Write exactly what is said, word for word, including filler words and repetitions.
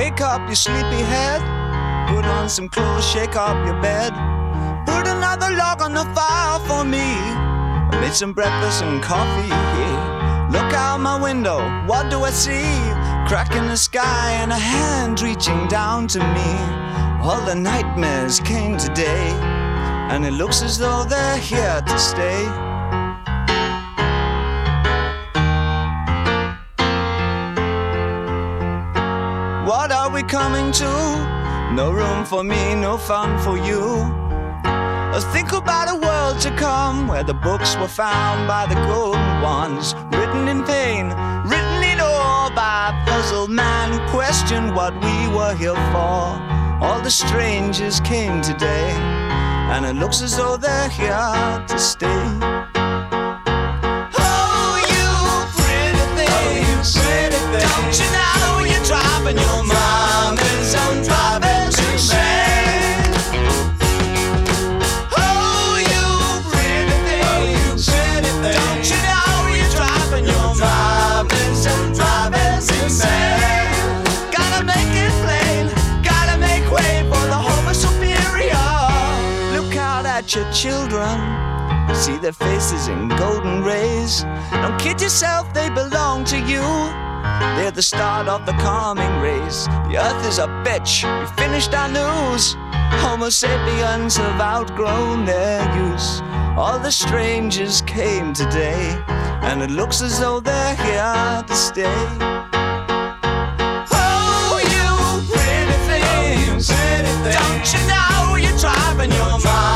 Wake up your sleepy head, put on some clothes, shake up your bed, put another log on the fire for me. I made some breakfast and coffee. Look out my window, what do I see? Crack in the sky and a hand reaching down to me. All the nightmares came today, and it looks as though they're here to stay. What are we coming to? No room for me, no fun for you. Think about a world to come, where the books were found by the golden ones, written in pain, written in ore by a puzzled man who questioned what we were here for. All the strangers came today, and it looks as though they're here to stay. Oh, you pretty things, oh, you pretty things. Don't you know you're driving your mom is on driving to me. Gotta make it plain, gotta make way for the Homo superior. Look out at your children, see their faces in golden rays. Don't kid yourself, they belong to you. They're the start of the calming race. The earth is a bitch, we finished our news. Homo sapiens have outgrown their use. All the strangers came today, and it looks as though they're here to stay. Oh, you pretty things, oh, you pretty things. Don't you know you're driving your mind